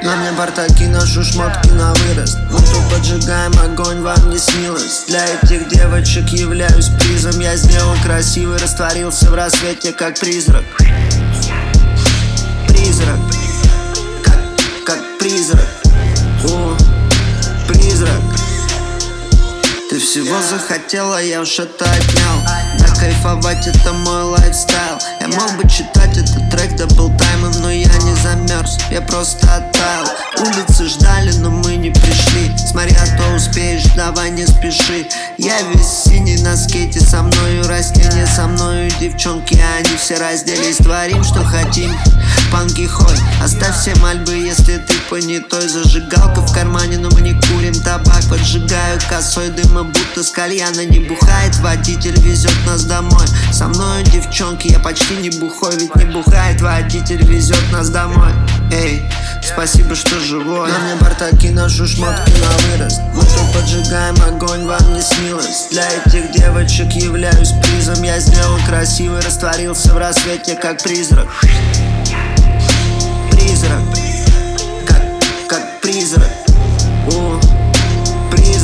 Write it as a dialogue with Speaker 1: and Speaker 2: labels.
Speaker 1: На мне бартаки, ношу шмотки на вырост. Мы тут поджигаем огонь, вам не снилось. Для этих девочек являюсь призом. Я сделал красивый, растворился в рассвете, как призрак. Призрак, как призрак. О, призрак. Ты всего захотела, я уж это отнял. Да кайфовать это мой лайфстайл. Я мог бы читать этот трек даблтаймом, но я не замерз, я просто оттаял. Улицы ждали, но мы не пришли. Смотри, а то успеешь, давай не спеши. Я весь синий на скейте, со мною растения, со мною девчонки, они все разделись. Творим, что хотим, панки хой. Оставь все мольбы, если ты понятой. Зажигалка в кармане, но мы не курим табак. Поджигаю косой дыма, будто с кальяна. Не бухает водитель, везет нас домой. Со мною девчонки, я почти не бухой. Ведь не бухает водитель, везет нас домой. Эй, спасибо, что живой. На мне бартаки, ношу шмотки на вырост. Мы тут поджигаем огонь, вам не снилось. Для этих девочек являюсь призом. Я сделал красивый, растворился в рассвете, как призрак. Призрак, как призрак. О, призрак.